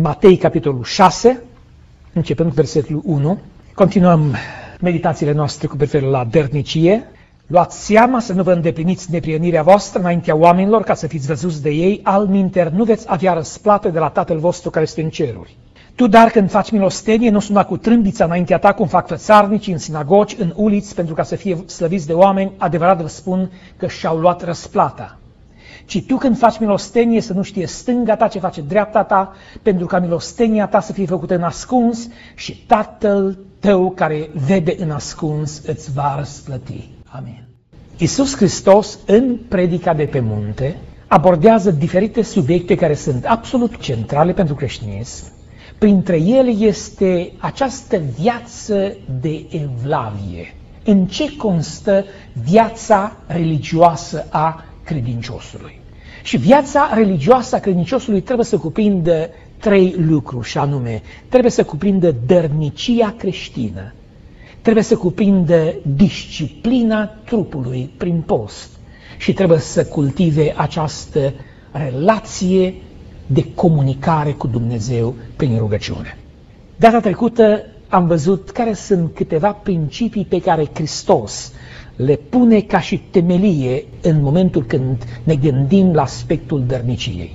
Matei, capitolul 6, începând cu versetul 1. Continuăm meditațiile noastre cu privire la dărnicie. Luați seama să nu vă îndepliniți neprienirea voastră înaintea oamenilor, ca să fiți văzuți de ei, altminteri nu veți avea răsplată de la Tatăl vostru care este în ceruri. Tu, dar, când faci milostenie, nu suna cu trâmbița înaintea ta, cum fac fățarnicii în sinagogi, în uliți, pentru ca să fie slăviți de oameni. Adevărat vă spun că și-au luat răsplata. Ci tu, când faci milostenie, să nu știe stânga ta ce face dreapta ta, pentru ca milostenia ta să fie făcută în ascuns și Tatăl tău care vede în ascuns îți va răsplăti. Amin. Iisus Hristos, în predica de pe munte, abordează diferite subiecte care sunt absolut centrale pentru creștinism. Printre ele este această viață de evlavie. În ce constă viața religioasă a credinciosului? Și viața religioasă a credinciosului trebuie să cuprindă trei lucruri, și anume, trebuie să cuprindă dărnicia creștină, trebuie să cuprindă disciplina trupului prin post și trebuie să cultive această relație de comunicare cu Dumnezeu prin rugăciune. Data trecută am văzut care sunt câteva principii pe care Hristos le pune ca și temelie în momentul când ne gândim la aspectul dărniciei.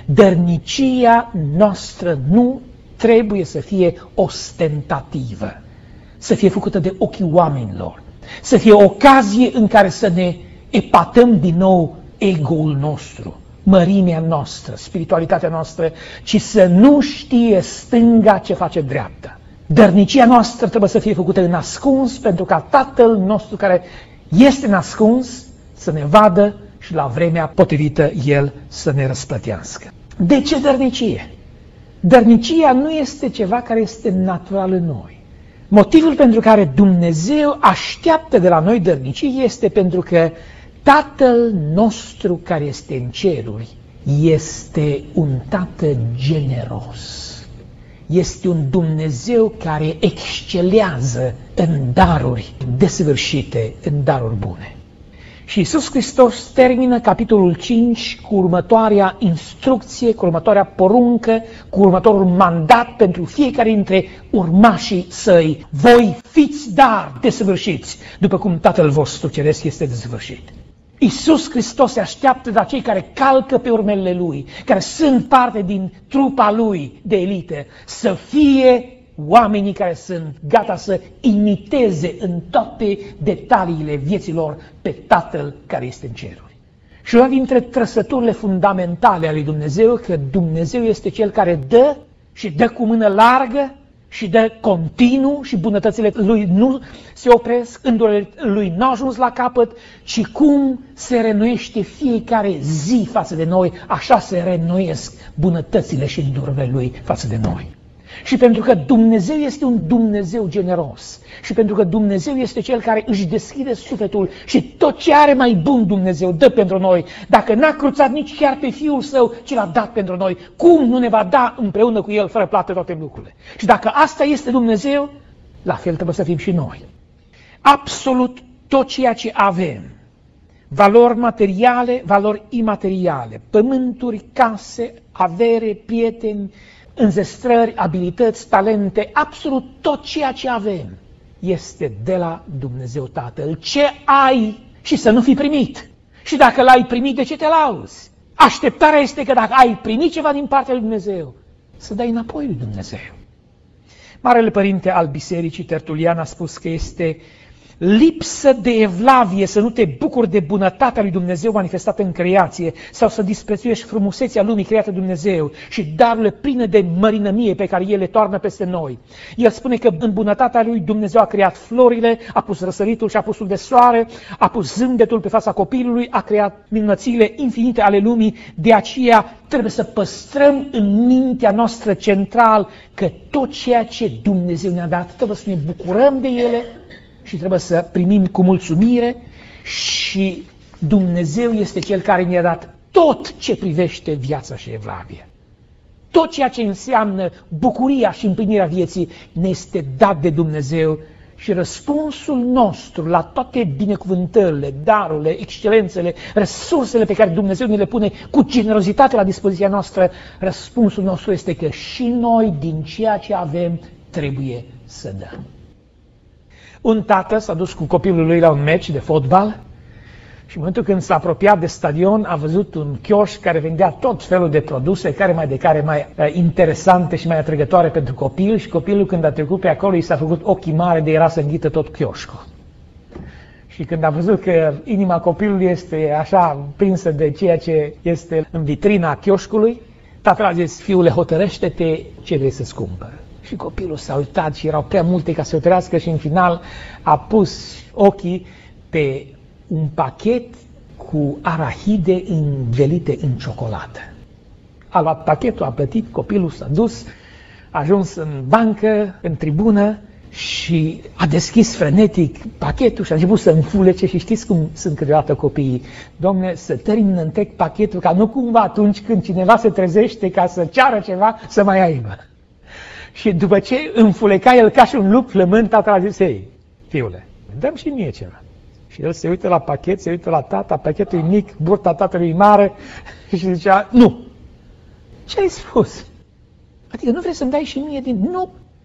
Dărnicia noastră nu trebuie să fie ostentativă, să fie făcută de ochii oamenilor, să fie o ocazie în care să ne epatăm din nou ego-ul nostru, mărimea noastră, spiritualitatea noastră, ci să nu știe stânga ce face dreapta. Dărnicia noastră trebuie să fie făcută în ascuns, pentru ca Tatăl nostru care este în ascuns să ne vadă și la vremea potrivită El să ne răsplătească. De ce dărnicie? Dărnicia nu este ceva care este natural în noi. Motivul pentru care Dumnezeu așteaptă de la noi dărnicie este pentru că Tatăl nostru care este în ceruri este un Tată generos. Este un Dumnezeu care excelează în daruri desăvârșite, în daruri bune. Și Iisus Hristos termină capitolul 5 cu următoarea instrucție, cu următoarea poruncă, cu următorul mandat pentru fiecare dintre urmașii săi. Voi fiți dar desăvârșiți, după cum Tatăl vostru ceresc este desăvârșit. Iisus Hristos se așteaptă de la cei care calcă pe urmele Lui, care sunt parte din trupa Lui de elită, să fie oamenii care sunt gata să imiteze în toate detaliile vieților pe Tatăl care este în ceruri. Și una dintre trăsăturile fundamentale ale lui Dumnezeu, că Dumnezeu este Cel care dă și dă cu mână largă și dă continuu și bunătățile Lui nu se opresc, îndurerile Lui nu au ajuns la capăt, ci cum se reînnoiește fiecare zi față de noi, așa se reînnoiesc bunătățile și îndurerile Lui față de noi. Și pentru că Dumnezeu este un Dumnezeu generos și pentru că Dumnezeu este Cel care își deschide sufletul și tot ce are mai bun Dumnezeu dă pentru noi, dacă n-a cruțat nici chiar pe Fiul Său, ci l-a dat pentru noi, cum nu ne va da împreună cu El fără plată toate lucrurile? Și dacă asta este Dumnezeu, la fel trebuie să fim și noi. Absolut tot ceea ce avem, valori materiale, valori imateriale, pământuri, case, avere, prieteni, înzestrări, abilități, talente, absolut tot ceea ce avem este de la Dumnezeu Tatăl. Ce ai și să nu fi primit? Și dacă l-ai primit, de ce te lauzi? Așteptarea este că dacă ai primit ceva din partea lui Dumnezeu, să dai înapoi lui Dumnezeu. Marele Părinte al Bisericii, Tertulian, a spus că este lipsă de evlavie să nu te bucuri de bunătatea lui Dumnezeu manifestată în creație sau să disprețuiești frumusețea lumii creată de Dumnezeu și darurile pline de mărinămie pe care El le toarnă peste noi. El spune că în bunătatea lui Dumnezeu a creat florile, a pus răsăritul și apusul de soare, a pus zâmbetul pe fața copilului, a creat minunățile infinite ale lumii. De aceea trebuie să păstrăm în mintea noastră central că tot ceea ce Dumnezeu ne-a dat trebuie să ne bucurăm de ele și trebuie să primim cu mulțumire și Dumnezeu este Cel care ne-a dat tot ce privește viața și evlavia. Tot ceea ce înseamnă bucuria și împlinirea vieții ne este dat de Dumnezeu Și răspunsul nostru la toate binecuvântările, darurile, excelențele, resursele pe care Dumnezeu ne le pune cu generozitate la dispoziția noastră, răspunsul nostru este că și noi din ceea ce avem trebuie să dăm. Un tată s-a dus cu copilul lui la un meci de fotbal și în momentul când s-a apropiat de stadion a văzut un chioșc care vendea tot felul de produse, care mai interesante și mai atrăgătoare pentru copil, și copilul când a trecut pe acolo i s-a făcut ochii mari de era să înghită tot chioșcul. Și când a văzut că inima copilului este așa prinsă de ceea ce este în vitrina chioșcului, tatăl a zis: fiule, hotărăște-te ce vrei să-ți cumpăr. Și copilul s-a uitat și erau prea multe ca să hotărească și în final a pus ochii pe un pachet cu arahide învelite în ciocolată. A luat pachetul, a plătit, copilul s-a dus, a ajuns în bancă, în tribună și a deschis frenetic pachetul și a început să înfulece și știți cum sunt câteodată copiii. Dom'le, să termin întreg pachetul ca nu cumva atunci când cineva se trezește ca să ceară ceva să mai aibă. Și după ce înfuleca el ca și un lup flămând, tatăl a zis: ei, fiule, dăm și mie ceva. Și el se uită la pachet, se uită la tata, pachetul e mic, burta tatălui e mare și zicea: nu. Ce ai spus? Adică nu vrei să-mi dai și mie din... Nu.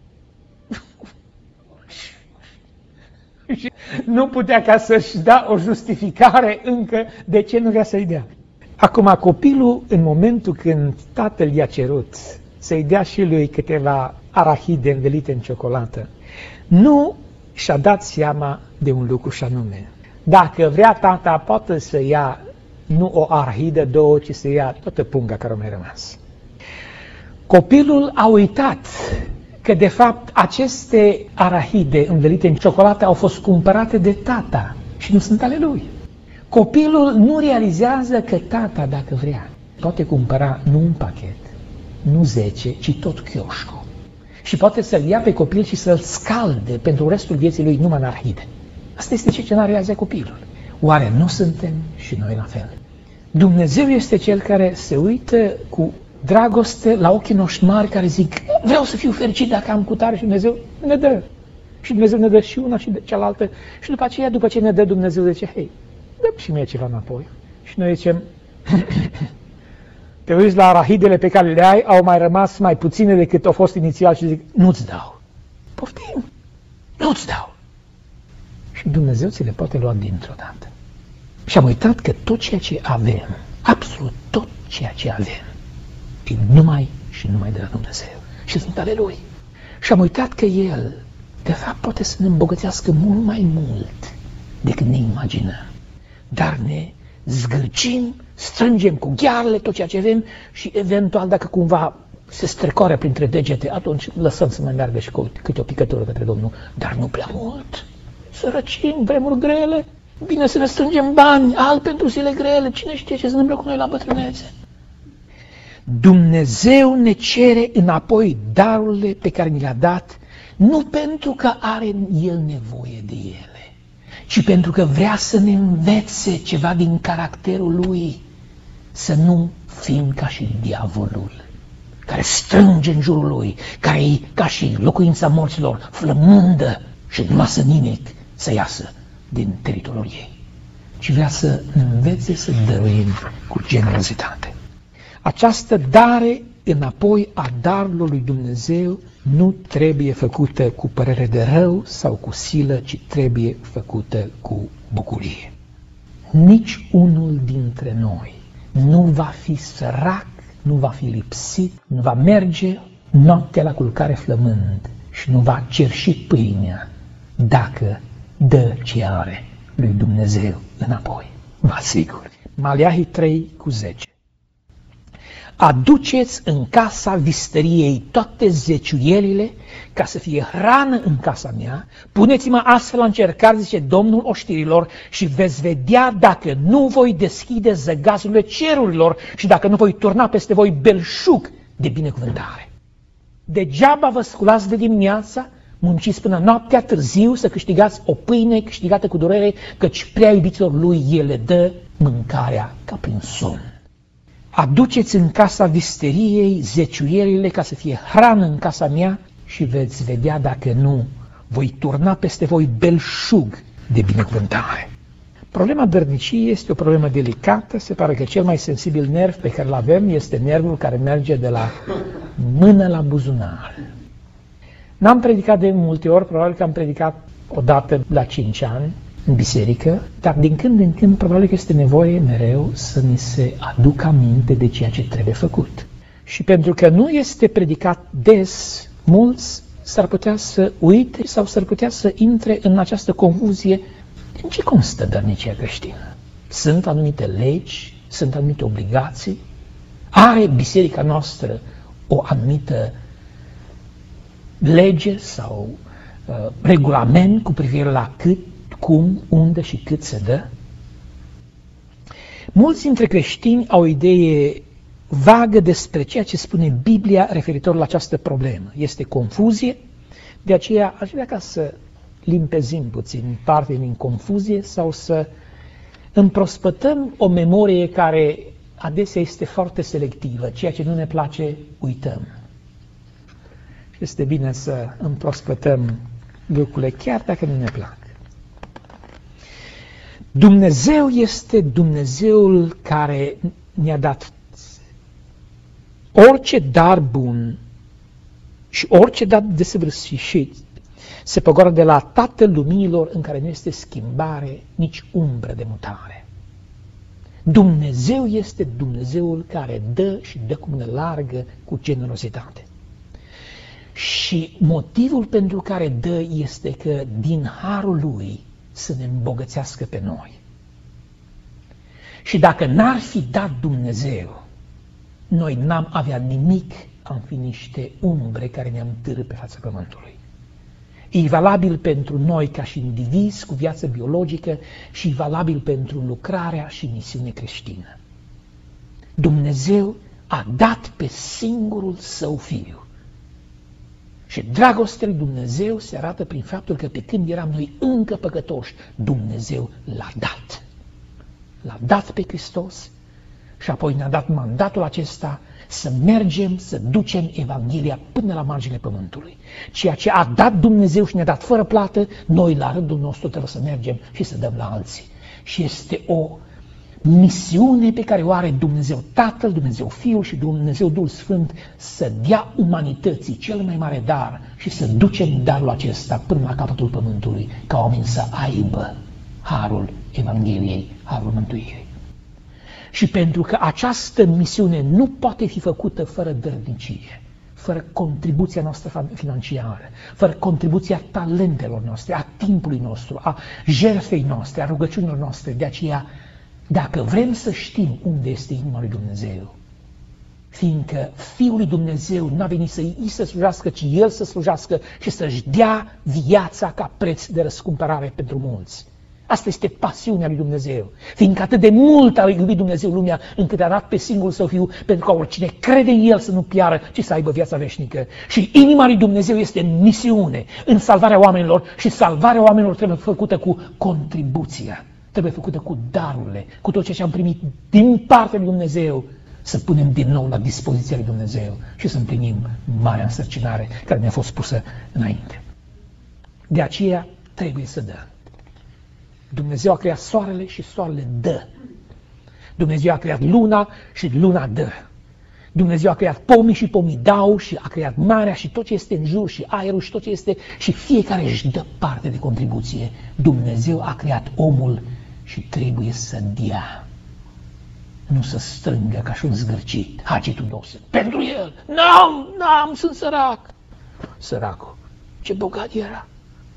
Și nu putea ca să-și dea o justificare încă de ce nu vrea să-i dea. Acum copilul, în momentul când tatăl i-a cerut să-i dea și lui câteva arahide învelite în ciocolată, nu și-a dat seama de un lucru și anume: dacă vrea tata, poate să ia nu o arahidă, două, ci să ia toată punga care a mai rămas. Copilul a uitat că de fapt aceste arahide învelite în ciocolată au fost cumpărate de tata și nu sunt ale lui. Copilul nu realizează că tata, dacă vrea, poate cumpăra nu un pachet, nu 10, ci tot chioșcul. Și poate să-l ia pe copil și să-l scalde pentru restul vieții lui numai în arahide. Asta este ce n-a realizat copilul. Oare nu suntem și noi la fel? Dumnezeu este Cel care se uită cu dragoste la ochii noștri mari care zic: vreau să fiu fericit dacă am cutare, și Dumnezeu ne dă. Și Dumnezeu ne dă și una și de cealaltă. Și după aceea, după ce ne dă, Dumnezeu zice: hei, dă și mie ceva înapoi. Și noi zicem: te uiți la arahidele pe care le ai, au mai rămas mai puține decât au fost inițial și zic: nu-ți dau. Poftim, nu-ți dau. Și Dumnezeu ți le poate lua dintr-o dată. Și am uitat că tot ceea ce avem, absolut tot ceea ce avem, e numai și numai de la Dumnezeu. Și sunt ale Lui. Și am uitat că El, de fapt, poate să ne îmbogățească mult mai mult decât ne imaginăm. Dar ne zgârcim, strângem cu ghearele tot ceea ce avem și eventual, dacă cumva se strecoare printre degete, atunci lăsăm să mai meargă și cu câte o picătură către Domnul, dar nu prea mult. Sărăcim, vremuri grele, bine să ne strângem bani, alt pentru zile grele, cine știe ce se întâmplă cu noi la bătrânețe. Dumnezeu ne cere înapoi darurile pe care ni le-a dat, nu pentru că are El nevoie de ele, ci pentru că vrea să ne învețe ceva din caracterul Lui, să nu fim ca și diavolul, care strânge în jurul Lui, care e ca și locuința morților, flămândă și nu lasă nimic să iasă din teritoriul ei, ci vrea să ne învețe să dăruim cu generozitate. Această dare înapoi a darului lui Dumnezeu nu trebuie făcută cu părere de rău sau cu silă, ci trebuie făcută cu bucurie. Nici unul dintre noi nu va fi sărac, nu va fi lipsit, nu va merge noaptea la culcare flămând și nu va cerși pâinea dacă dă ce are lui Dumnezeu înapoi. Vă asigur. Maleahi 3:10. Aduceți în casa vistăriei toate zeciuielile ca să fie hrană în casa mea, puneți-mă astfel la încercare, zice Domnul oștirilor, și veți vedea dacă nu voi deschide zăgazurile cerurilor și dacă nu voi turna peste voi belșug de binecuvântare. Degeaba vă sculați de dimineața, munciți până noaptea târziu să câștigați o pâine câștigată cu durere, căci prea iubiților lui El le dă mâncarea ca prin somn. Aduceți în casa visteriei zeciuierile ca să fie hrană în casa mea și veți vedea dacă nu voi turna peste voi belșug de binecuvântare. Problema dărniciei este o problemă delicată. Se pare că cel mai sensibil nerv pe care îl avem este nervul care merge de la mână la buzunar. N-am predicat de multe ori, probabil că am predicat o dată la 5 ani în biserică, dar din când în când probabil că este nevoie mereu să ni se aducă aminte de ceea ce trebuie făcut. Și pentru că nu este predicat des, mulți s-ar putea să uite sau s-ar putea să intre în această confuzie. În ce constă dărnicia creștină? Sunt anumite legi, sunt anumite obligații? Are biserica noastră o anumită lege sau regulament cu privire la cât, cum, unde și cât se dă? Mulți dintre creștini au o idee vagă despre ceea ce spune Biblia referitor la această problemă. Este confuzie, de aceea aș vrea ca să limpezim puțin parte din confuzie sau să împrospătăm o memorie care adesea este foarte selectivă. Ceea ce nu ne place, uităm. Și este bine să împrospătăm lucrurile chiar dacă nu ne plac. Dumnezeu este Dumnezeul care ne-a dat orice dar bun și orice dar desăvârșit se păgoară de la Tatăl Luminilor, în care nu este schimbare, nici umbră de mutare. Dumnezeu este Dumnezeul care dă și dă cu mână largă, cu generozitate. Și motivul pentru care dă este că din harul Lui să ne îmbogățească pe noi. Și dacă n-ar fi dat Dumnezeu, noi n-am avea nimic, am fi niște umbre care ne-am târât pe fața pământului. E valabil pentru noi ca și indivizi cu viață biologică și e valabil pentru lucrarea și misiune creștină. Dumnezeu a dat pe singurul Său Fiu. Și dragostea lui Dumnezeu se arată prin faptul că pe când eram noi încă păcătoși, Dumnezeu l-a dat. L-a dat pe Hristos și apoi ne-a dat mandatul acesta să mergem, să ducem Evanghelia până la marginile pământului. Ceea ce a dat Dumnezeu și ne-a dat fără plată, noi la rândul nostru trebuie să mergem și să dăm la alții. Și este o misiune pe care o are Dumnezeu Tatăl, Dumnezeu Fiul și Dumnezeu Duhul Sfânt, să dea umanității cel mai mare dar și să ducem darul acesta până la capătul pământului, ca oamenii să aibă harul Evangheliei, harul mântuirii. Și pentru că această misiune nu poate fi făcută fără dărnicie, fără contribuția noastră financiară, fără contribuția talentelor noastre, a timpului nostru, a jertfei noastre, a rugăciunilor noastre, de aceea, dacă vrem să știm unde este inima lui Dumnezeu, fiindcă Fiul lui Dumnezeu n-a venit să îi să slujească, ci El să slujească și să-și dea viața ca preț de răscumpărare pentru mulți. Asta este pasiunea lui Dumnezeu, fiindcă atât de mult a iubit Dumnezeu lumea, încât a dat pe singurul Său Fiu, pentru că oricine crede în El să nu piară, ci să aibă viața veșnică. Și inima lui Dumnezeu este în misiune, în salvarea oamenilor, și salvarea oamenilor trebuie făcută cu contribuția, trebuie făcută cu darurile, cu tot ceea ce am primit din partea lui Dumnezeu, să punem din nou la dispoziția lui Dumnezeu și să împlinim marea însărcinare care ne-a fost pusă înainte. De aceea trebuie să dăm. Dumnezeu a creat soarele și soarele dă. Dumnezeu a creat luna și luna dă. Dumnezeu a creat pomii și pomii dau și a creat marea și tot ce este în jur și aerul și tot ce este și fiecare își dă parte de contribuție. Dumnezeu a creat omul și trebuie să dea. Nu să strângă ca și un zgârcit. Hagi tu dosă. Pentru el. N-am, sunt sărac. Săracul. Ce bogat era.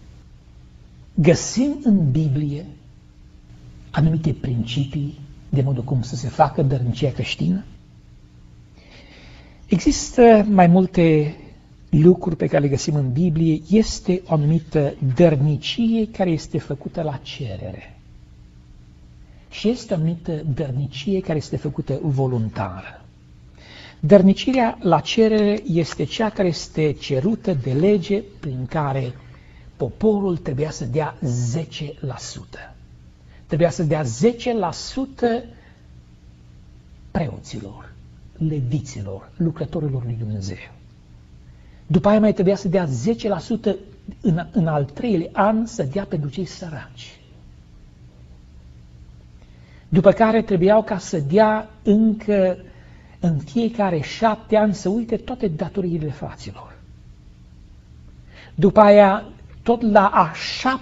Găsim în Biblie anumite principii de modul cum să se facă dărnicia creștină. Există mai multe lucruri pe care le găsim în Biblie. Este o anumită dărnicie care este făcută la cerere. Și este o anumită dărnicie care este făcută voluntară. Dărnicirea la cerere este cea care este cerută de lege, prin care poporul trebuia să dea 10%. Trebuia să dea 10% preoților, leviților, lucrătorilor lui Dumnezeu. După aia mai trebuia să dea 10% în al treilea an să dea pentru cei săraci. După care trebuiau ca să dea încă în fiecare 7 ani să uite toate datoriile fraților. După aia, tot la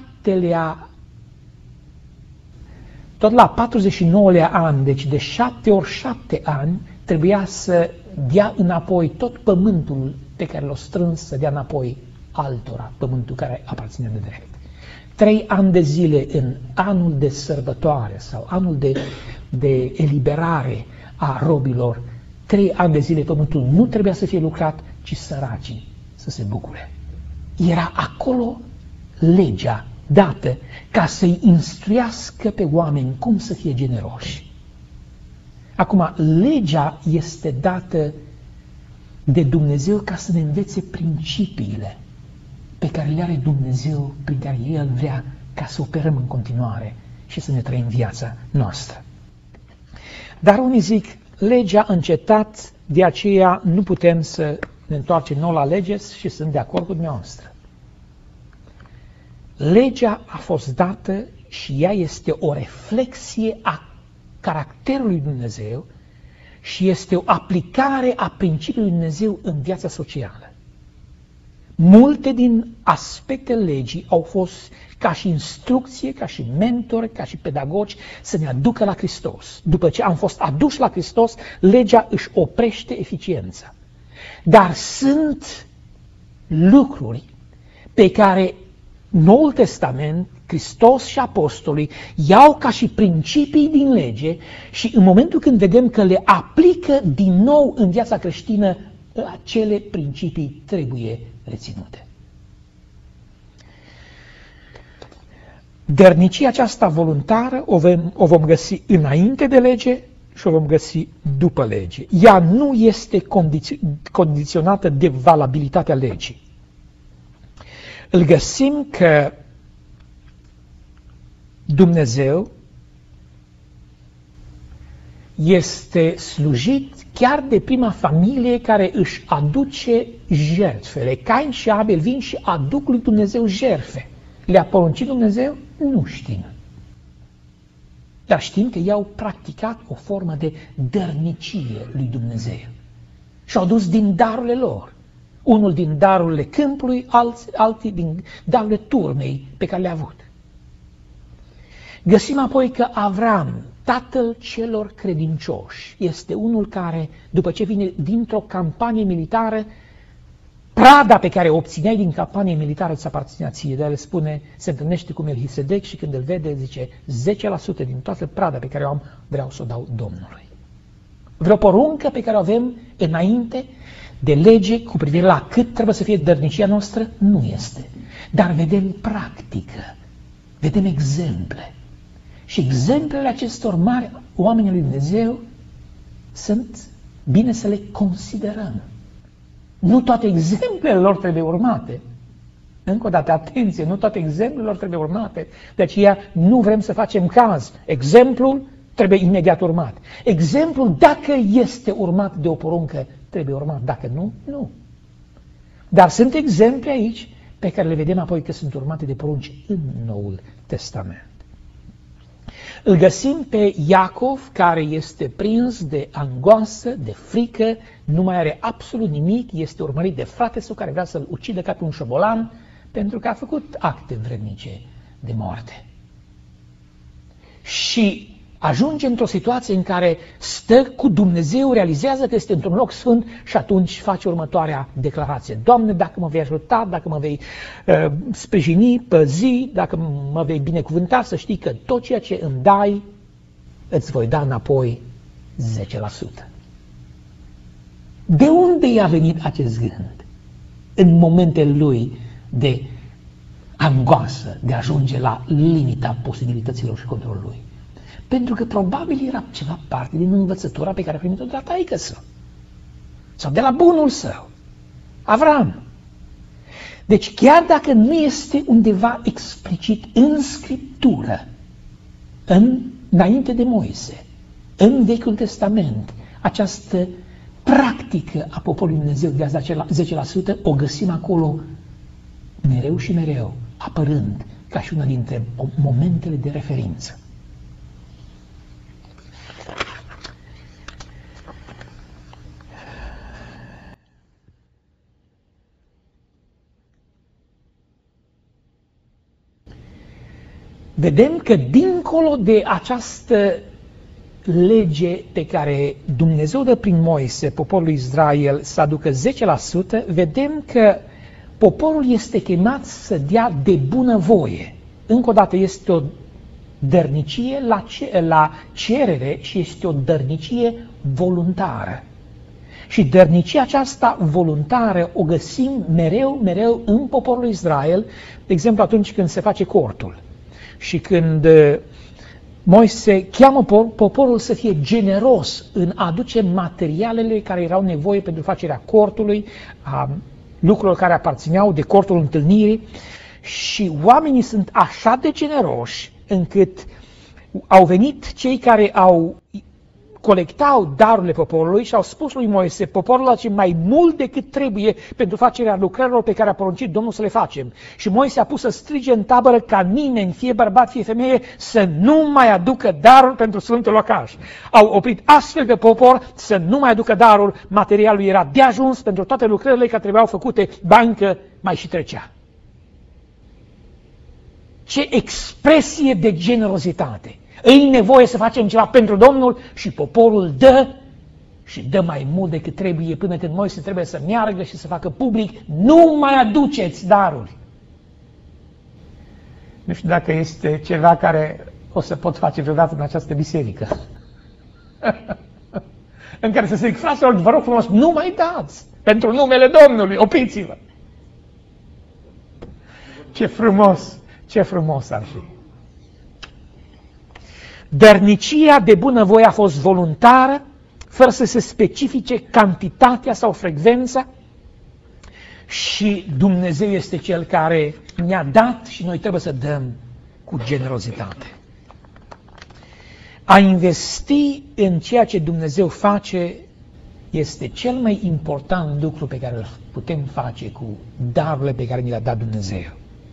49-lea an, deci de 7 ori 7 ani, trebuia să dea înapoi tot pământul pe care l-a strâns, să dea înapoi altora, pământul care aparține de drept. 3 ani de zile în anul de sărbătoare sau anul de eliberare a robilor, 3 ani de zile pământul nu trebuia să fie lucrat, ci săracii să se bucure. Era acolo legea dată ca să-i instruiască pe oameni cum să fie generoși. Acum, legea este dată de Dumnezeu ca să ne învețe principiile pe care le are Dumnezeu, prin care El vrea ca să operăm în continuare și să ne trăim viața noastră. Dar unii zic, legea a încetat, de aceea nu putem să ne întoarcem nou la lege și sunt de acord cu dumneavoastră. Legea a fost dată și ea este o reflexie a caracterului lui Dumnezeu și este o aplicare a principiului lui Dumnezeu în viața socială. Multe din aspectele legii au fost ca și instrucție, ca și mentori, ca și pedagogi să ne aducă la Hristos. După ce am fost aduși la Hristos, legea își oprește eficiența. Dar sunt lucruri pe care Noul Testament, Hristos și apostolii iau ca și principii din lege și în momentul când vedem că le aplică din nou în viața creștină, acele principii trebuie reținute. Dărnicia aceasta voluntară o vom găsi înainte de lege și o vom găsi după lege. Ea nu este condiționată de valabilitatea legii. Îl găsim că Dumnezeu este slujit chiar de prima familie care își aduce jertfele. Cain și Abel vin și aduc lui Dumnezeu jertfe. Le-a poruncit Dumnezeu? Nu știm. Dar știm că ei au practicat o formă de dărnicie lui Dumnezeu. Și-au dus din darurile lor. Unul din darurile câmpului, alții din darurile turmei pe care le-a avut. Găsim apoi că Avram, tatăl celor credincioși, este unul care, după ce vine dintr-o campanie militară, prada pe care o obțineai din campanie militară îți aparținea ție. De-aia le spune, se întâlnește cu Melchisedec și când îl vede, zice, 10% din toată prada pe care o am, vreau să o dau Domnului. Vreo poruncă pe care o avem înainte de lege cu privire la cât trebuie să fie dărnicia noastră, nu este. Dar vedem practică, vedem exemple. Și exemplele acestor mari oameni lui Dumnezeu sunt bine să le considerăm. Nu toate exemplele lor trebuie urmate. Încă o dată, atenție, nu toate exemplele lor trebuie urmate. De aceea nu vrem să facem caz. Exemplul trebuie imediat urmat. Exemplul, dacă este urmat de o poruncă, trebuie urmat. Dacă nu, nu. Dar sunt exemple aici pe care le vedem apoi că sunt urmate de porunci în Noul Testament. Îl găsim pe Iacov, care este prins de angoasă, de frică, nu mai are absolut nimic, este urmărit de fratele său care vrea să-l ucidă ca pe un șobolan, pentru că a făcut acte vrednice de moarte. Și ajunge într-o situație în care stă cu Dumnezeu, realizează că este într-un loc sfânt și atunci face următoarea declarație. Doamne, dacă mă vei ajuta, dacă mă vei sprijini, păzi, dacă mă vei binecuvânta, să știi că tot ceea ce îmi dai, îți voi da înapoi 10%. De unde i-a venit acest gând? În momentele lui de angoasă, de a ajunge la limita posibilităților și controlului lui. Pentru că probabil era ceva parte din învățătura pe care a primit-o de la taică său. Sau de la bunul său, Avram. Deci chiar dacă nu este undeva explicit în Scriptură, înainte de Moise, în Vechiul Testament, această practică a poporului Dumnezeu de a da 10%, o găsim acolo mereu și mereu apărând ca și una dintre momentele de referință. Vedem că dincolo de această lege pe care Dumnezeu dă prin Moise poporului Israel să aducă 10%, vedem că poporul este chemat să dea de bunăvoie. Încă o dată este o dărnicie la cerere și este o dărnicie voluntară. Și dărnicia aceasta voluntară o găsim mereu în poporul Israel, de exemplu atunci când se face cortul. Și când Moise cheamă poporul să fie generos în a aduce materialele care erau nevoie pentru facerea cortului, a lucrurilor care aparțineau de cortul întâlnirii, și oamenii sunt așa de generoși încât au venit cei care colectau darurile poporului și au spus lui Moise: poporul face mai mult decât trebuie pentru facerea lucrărilor pe care a poruncit Domnul să le facem. Și Moise a pus să strige în tabără ca nimeni, fie bărbat, fie femeie, să nu mai aducă darul pentru Sfântul Locaș. Au oprit astfel pe popor să nu mai aducă darul, materialul era de ajuns pentru toate lucrările care trebuiau făcute, ba încă mai și trecea. Ce expresie de generozitate! Îi nevoie să facem ceva pentru Domnul și poporul dă și dă mai mult decât trebuie, până când Moise trebuie să meargă și să facă public: nu mai aduceți daruri. Nu știu dacă este ceva care o să pot face vreodată în această biserică. În care să se zic: fraților, vă rog frumos, nu mai dați pentru numele Domnului, opriți-vă. Ce frumos ar fi. Dărnicia de bunăvoie a fost voluntară, fără să se specifice cantitatea sau frecvența, și Dumnezeu este Cel care ne-a dat și noi trebuie să dăm cu generozitate. A investi în ceea ce Dumnezeu face este cel mai important lucru pe care îl putem face cu darurile pe care ni le-a dat Dumnezeu.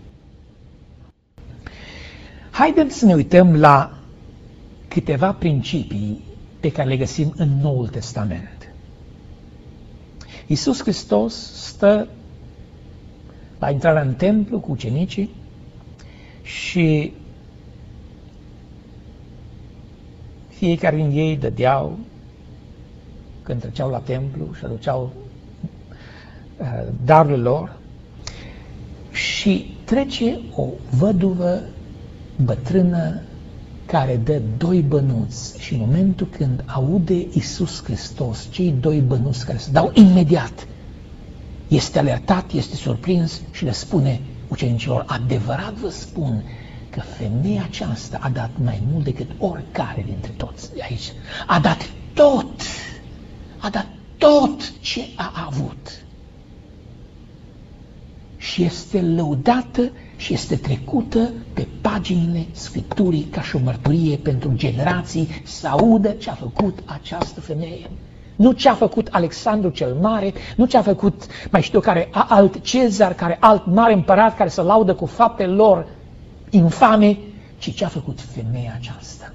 Haideți să ne uităm la câteva principii pe care le găsim în Noul Testament. Iisus Hristos stă la intrarea în templu cu ucenicii și fiecare din ei dădeau când treceau la templu și aduceau darurile lor, și trece o văduvă bătrână care dă 2 bănuți, și în momentul când aude Iisus Hristos cei 2 bănuți care se dau imediat, este alertat, este surprins și le spune ucenicilor: adevărat vă spun că femeia aceasta a dat mai mult decât oricare dintre toți de aici. A dat tot ce a avut. Și este lăudată și este trecută pe paginile Scripturii ca și o mărturie pentru generații să audă ce a făcut această femeie. Nu ce a făcut Alexandru cel Mare, nu ce a făcut mai știu care alt Cezar, care alt mare împărat care să laudă cu faptele lor infame, ci ce a făcut femeia aceasta.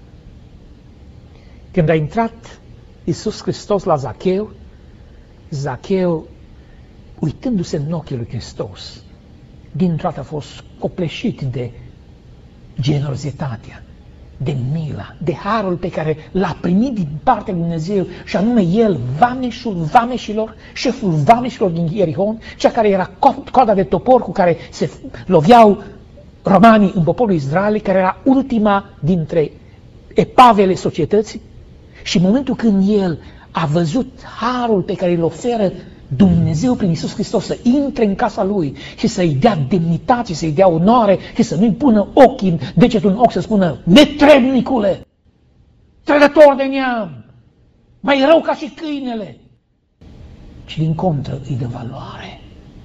Când a intrat Iisus Hristos la Zacheu, Zacheu, uitându-se în ochii lui Hristos, dintr-o dată a fost copleșit de generozitatea, de mila, de harul pe care l-a primit din partea lui Dumnezeu, și anume el, vameșul vameșilor, șeful vameșilor din Ierihon, cea care era coada de topor cu care se loveau romanii în poporul Israel, care era ultima dintre epavele societății. Și în momentul când el a văzut harul pe care îl oferă Dumnezeu prin Iisus Hristos, să intre în casa lui și să-i dea demnitate, să-i dea onoare și să nu-i pună ochii, degetul în ochi, să spună: netrebnicule, trădător de neam, mai rău ca și câinele, ci din contră îi dă valoare,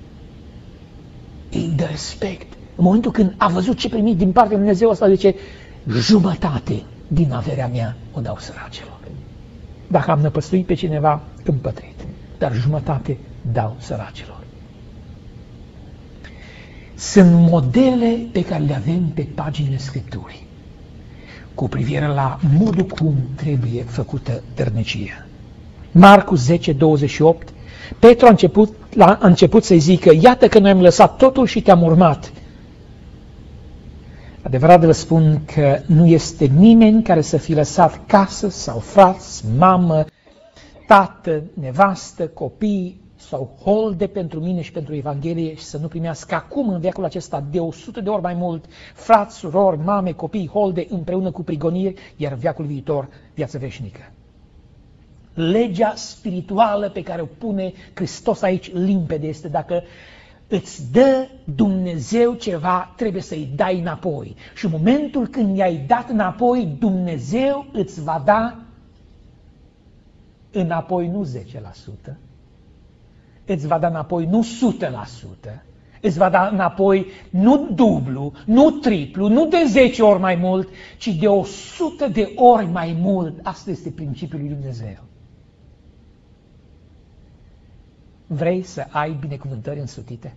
îi dă respect. În momentul când a văzut ce primit din partea lui Dumnezeu, ăsta zice: jumătate din averea mea o dau săracilor. Dacă am năpăstuit pe cineva, împătrit, dar jumătate dau săracilor. sunt modele pe care le avem pe paginile Scripturii cu privire la modul cum trebuie făcută dărnicia. Marcu 10:28, Petru a început să-i zică, iată că noi am lăsat totul și te-am urmat. Adevărat vă spun că nu este nimeni care să fi lăsat casă sau frați, mamă, tată, nevastă, copii sau holde pentru mine și pentru Evanghelie și să nu primească acum în veacul acesta de 100 de ori mai mult frați, surori, mame, copii, holde împreună cu prigoniri, iar în veacul viitor viață veșnică. Legea spirituală pe care o pune Hristos aici limpede este dacă îți dă Dumnezeu ceva, trebuie să-i dai înapoi. Și în momentul când i-ai dat înapoi, Dumnezeu îți va da înapoi nu 10%, îți va da înapoi nu 100%, îți va da înapoi nu dublu, nu triplu, nu de 10 ori mai mult, ci de 100 de ori mai mult. Asta este principiul lui Dumnezeu. Vrei să ai binecuvântări însutite?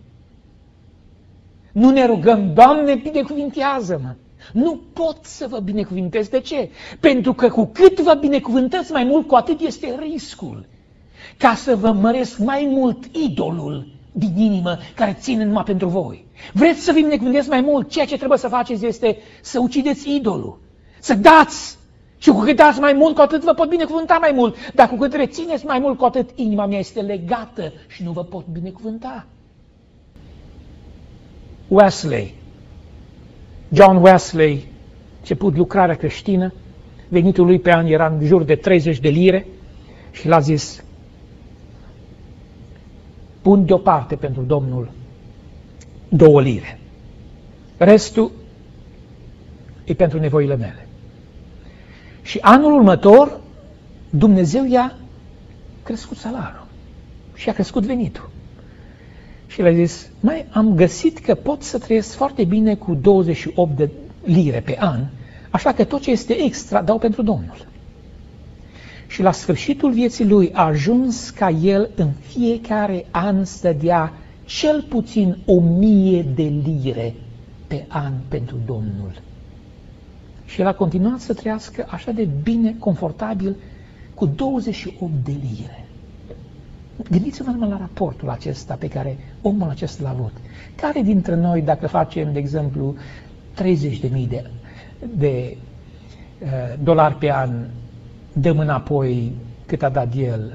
Nu ne rugăm, Doamne, binecuvintează-mă! Nu pot să vă binecuvintez. De ce? Pentru că cu cât vă binecuvântați mai mult, cu atât este riscul ca să vă măresc mai mult idolul din inimă care ține numai pentru voi. Vreți să vă binecuvântați mai mult? Ceea ce trebuie să faceți este să ucideți idolul, să dați. Și cu cât dați mai mult, cu atât vă pot binecuvânta mai mult. Dar cu cât rețineți mai mult, cu atât inima mea este legată și nu vă pot binecuvânta. Wesley, John Wesley, început lucrarea creștină, venitul lui pe an era în jur de 30 de lire și l-a zis, pun deoparte pentru Domnul 2 lire. Restul e pentru nevoile mele. Și anul următor, Dumnezeu i-a crescut salariul și a crescut venitul. Și le-a zis, mai am găsit că pot să trăiesc foarte bine cu 28 de lire pe an, așa că tot ce este extra dau pentru Domnul. Și la sfârșitul vieții lui a ajuns ca el în fiecare an să dea cel puțin 1000 de lire pe an pentru Domnul. Și el a continuat să trăiască așa de bine, confortabil, cu 28 de lire. Gândiți-vă numai la raportul acesta pe care omul acesta l-a avut. Care dintre noi, dacă facem, de exemplu, 30.000 de dolari pe an, dăm înapoi cât a dat el?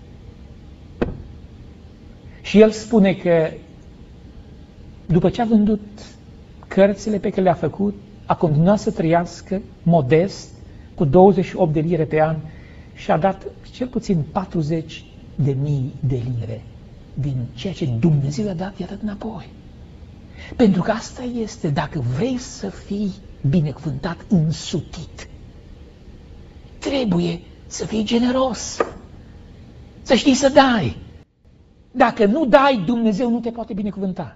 Și el spune că după ce a vândut cărțile pe care le-a făcut, a continuat să trăiască modest, cu 28 de lire pe an și a dat cel puțin 40.000 de lire din ceea ce Dumnezeu i-a dat, i-a dat înapoi. Pentru că asta este, dacă vrei să fii binecuvântat însutit, trebuie să fii generos, să știi să dai. Dacă nu dai, Dumnezeu nu te poate binecuvânta.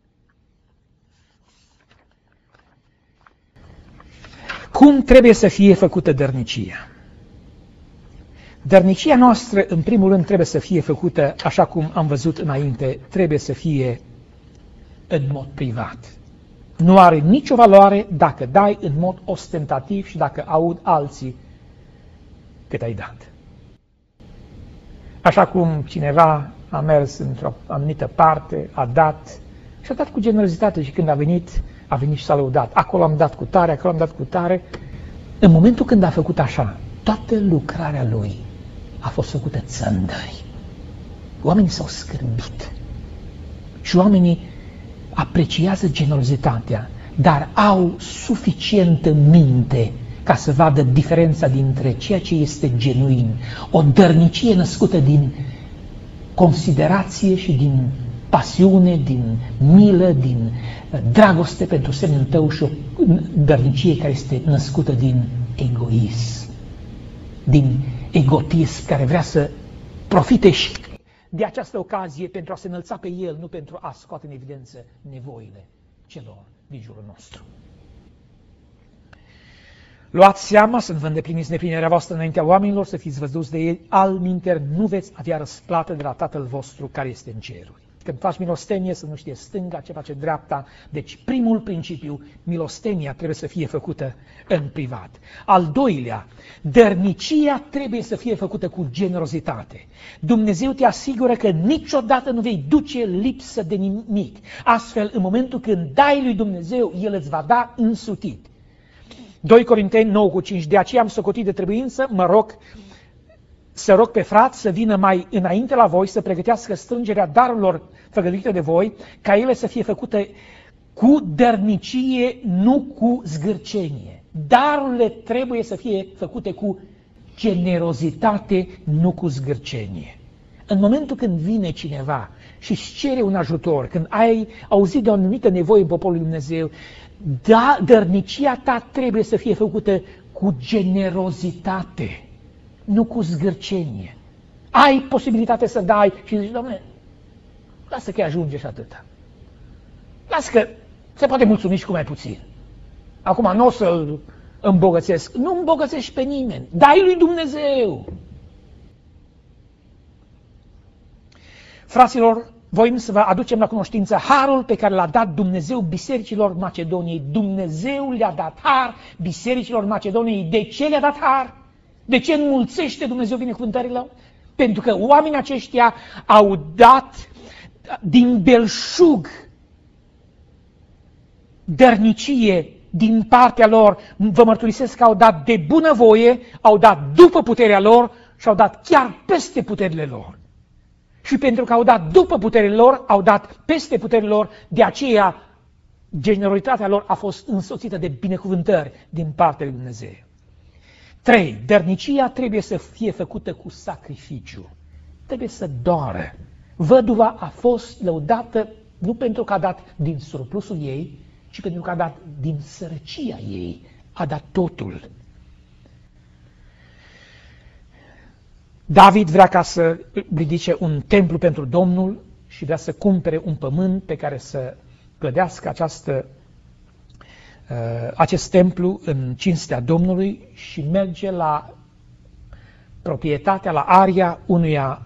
Cum trebuie să fie făcută dărnicia? Dărnicia noastră, în primul rând, trebuie să fie făcută, așa cum am văzut înainte, trebuie să fie în mod privat. Nu are nicio valoare dacă dai în mod ostentativ și dacă aud alții cât ai dat. Așa cum cineva a mers într-o anumită parte, a dat și a dat cu generozitate și când a venit și s-a lăudat. Acolo am dat cu tare, acolo am dat cu tare. În momentul când a făcut așa, toată lucrarea lui a fost făcută țândări. Oamenii s-au scârbit și oamenii apreciază generozitatea, dar au suficientă minte ca să vadă diferența dintre ceea ce este genuin, o dărnicie născută din considerație și din pasiune, din milă, din dragoste pentru semenul tău și o dărnicie care este născută din egoism, din egotism care vrea să profite și de această ocazie pentru a se înălța pe el, nu pentru a scoate în evidență nevoile celor din jurul nostru. Luați seama să nu vă îndepliniți neplinirea voastră înaintea oamenilor, să fiți văzuți de ei, altminteri nu veți avea răsplată de la Tatăl vostru care este în ceruri. Când faci milostenie, să nu știe stânga ce face dreapta. Deci primul principiu, milostenia trebuie să fie făcută în privat. Al doilea, dărnicia trebuie să fie făcută cu generozitate. Dumnezeu te asigură că niciodată nu vei duce lipsă de nimic. Astfel, în momentul când dai lui Dumnezeu, El îți va da însutit. 2 Corinteni 9:5. De aceea am socotit de trebuință, să rog pe frați să vină mai înainte la voi, să pregătească strângerea darurilor făgăduite de voi, ca ele să fie făcute cu dărnicie, nu cu zgârcenie. Darurile trebuie să fie făcute cu generozitate, nu cu zgârcenie. În momentul când vine cineva și își cere un ajutor, când ai auzit de o anumită nevoie în poporul lui Dumnezeu, dărnicia ta trebuie să fie făcută cu generozitate, nu cu zgârcenie. Ai posibilitate să dai și zici, Doamne, lasă că ajunge și atâta. Lasă că se poate mulțumi și cu mai puțin. Acum nu o să-l îmbogățesc. Nu îmbogățești pe nimeni. Dai lui Dumnezeu. Fraților, voim să vă aducem la cunoștință harul pe care l-a dat Dumnezeu bisericilor Macedoniei. Dumnezeu le-a dat har bisericilor Macedoniei. De ce le-a dat har? De ce înmulțește Dumnezeu binecuvântările? Pentru că oamenii aceștia au dat din belșug dărnicie din partea lor. Vă mărturisesc că au dat de bunăvoie, au dat după puterea lor și au dat chiar peste puterile lor. Și pentru că au dat după puterile lor, au dat peste puterile lor, de aceea generozitatea lor a fost însoțită de binecuvântări din partea lui Dumnezeu. 3. Dărnicia trebuie să fie făcută cu sacrificiu. Trebuie să doară. Văduva a fost lăudată nu pentru că a dat din surplusul ei, ci pentru că a dat din sărăcia ei. A dat totul. David vrea ca să ridice un templu pentru Domnul și vrea să cumpere un pământ pe care să clădească acest templu în cinstea Domnului și merge la proprietatea, la aria unuia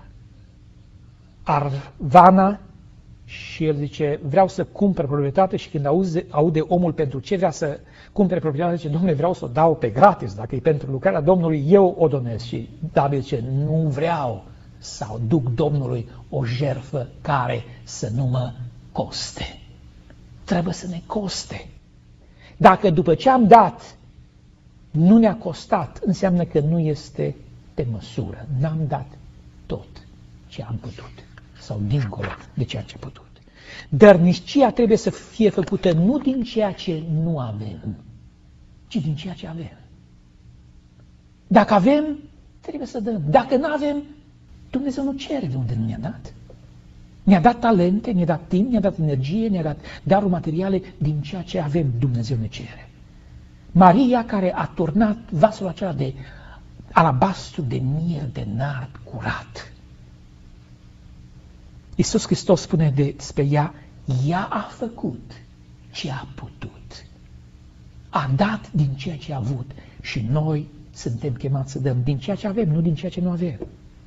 Arvana și el zice, vreau să cumpăr proprietate și când aude omul pentru ce vrea să cumpere proprietatea, zice, Domnule, vreau să o dau pe gratis, dacă e pentru lucrarea Domnului, eu o donez. Și David zice, nu vreau să aduc Domnului o jertfă care să nu mă coste. Trebuie să ne coste. Dacă după ce am dat nu ne-a costat, înseamnă că nu este pe măsură. N-am dat tot ce am putut sau dincolo de ceea ce am putut. Dărnicia trebuie să fie făcută nu din ceea ce nu avem, ci din ceea ce avem. Dacă avem, trebuie să dăm. Dacă nu avem, Dumnezeu nu cere de unde nu ne-a dat. Ne-a dat talente, ne-a dat timp, ne-a dat energie, ne-a dat daruri materiale, din ceea ce avem Dumnezeu ne cere. Maria care a turnat vasul acela de alabastru de mir de nard curat. Iisus Hristos spune despre ea, ea a făcut ce a putut. A dat din ceea ce a avut și noi suntem chemați să dăm din ceea ce avem, nu din ceea ce nu avem.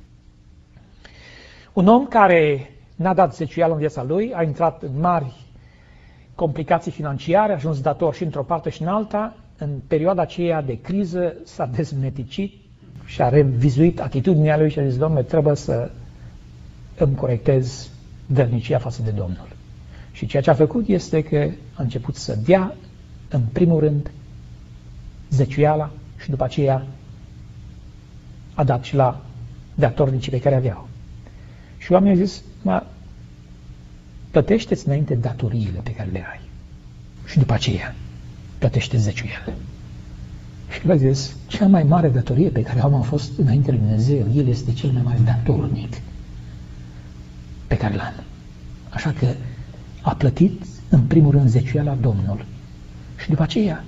Un om care n-a dat zeciuială în viața lui, a intrat în mari complicații financiare, a ajuns dator și într-o parte și în alta, în perioada aceea de criză s-a dezmeticit și a revizuit atitudinea lui și a zis, Doamne, trebuie să îmi corectez dărnicia față de Domnul. Și ceea ce a făcut este că a început să dea, în primul rând, zeciuiala și după aceea a dat și la datornicii pe care aveau. Și oamenii au zis, plătește-ți înainte datoriile pe care le ai. Și după aceea plătește zeciuiele. Și el a zis, cea mai mare datorie pe care am fost înainte lui Dumnezeu, El este cel mai mare datornic pe care l-am. Așa că a plătit în primul rând zeciuiala Domnul. Și după aceea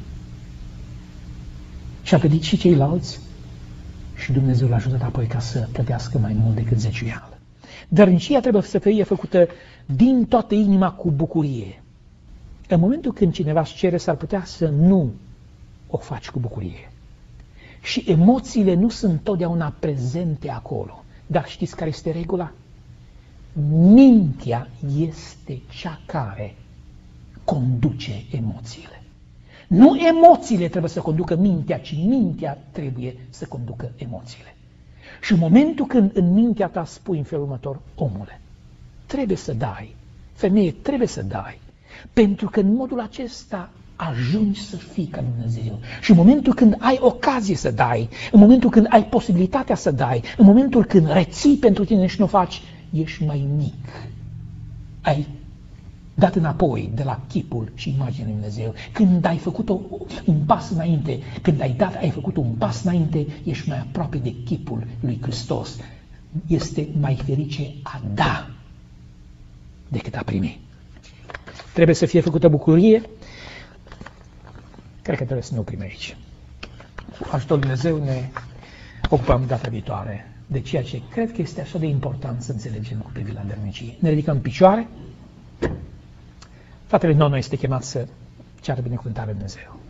și-a plătit și ceilalți și Dumnezeu l-a ajutat apoi ca să plătească mai mult decât zeciuială. Dărnicia trebuie să fie făcută din toată inima cu bucurie. În momentul când cineva își cere, s-ar putea să nu o faci cu bucurie. Și emoțiile nu sunt totdeauna prezente acolo. Dar știți care este regula? mintea este cea care conduce emoțiile. Nu emoțiile trebuie să conducă mintea, ci mintea trebuie să conducă emoțiile. Și în momentul când în mintea ta spui în felul următor, omule, trebuie să dai, femeie, trebuie să dai, pentru că în modul acesta ajungi să fii ca Dumnezeu. Și în momentul când ai ocazie să dai, în momentul când ai posibilitatea să dai, în momentul când reții pentru tine și nu o faci, ești mai mic. Ai dat înapoi de la chipul și imaginea lui Dumnezeu. Când ai făcut un pas înainte, când ai dat, ai făcut un pas înainte, ești mai aproape de chipul lui Hristos. Este mai ferice a da decât a primi. Trebuie să fie făcută bucurie. Cred că trebuie să ne oprim aici. Cu ajutorul Dumnezeu ne ocupăm data viitoare de ceea ce cred că este așa de important să înțelegem cu privire la dărnicie. Ne ridicăm în picioare. Fratele Nono este chemat să ceară binecuvântarea Dumnezeu.